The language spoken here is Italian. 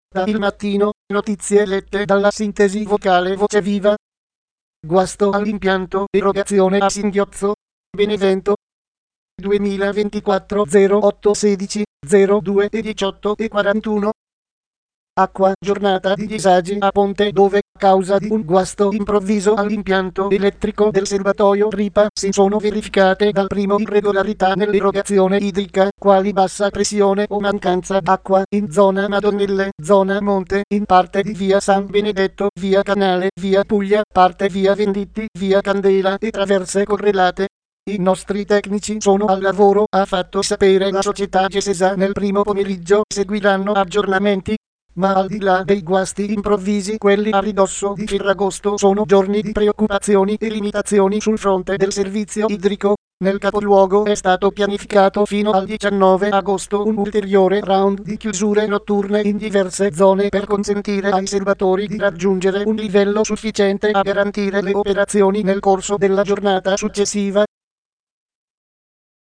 Da Il Mattino, notizie lette dalla sintesi vocale Voce Viva. Guasto all'impianto, erogazione a singhiozzo, Benevento. 2024 08 16 02 e 18 e 41. Acqua, giornata di disagi a Ponte dove, a causa di un guasto improvviso all'impianto elettrico del serbatoio Ripa, si sono verificate dal primo irregolarità nell'erogazione idrica, quali bassa pressione o mancanza d'acqua, in zona Madonnelle, zona Monte, in parte di via San Benedetto, via Canale, via Puglia, parte via Venditti, via Candela e traverse correlate. I nostri tecnici sono al lavoro, ha fatto sapere la società Gesesa nel primo pomeriggio, seguiranno aggiornamenti. Ma al di là dei guasti improvvisi, quelli a ridosso di Ferragosto sono giorni di preoccupazioni e limitazioni sul fronte del servizio idrico. Nel capoluogo è stato pianificato fino al 19 agosto un ulteriore round di chiusure notturne in diverse zone per consentire ai serbatori di raggiungere un livello sufficiente a garantire le operazioni nel corso della giornata successiva.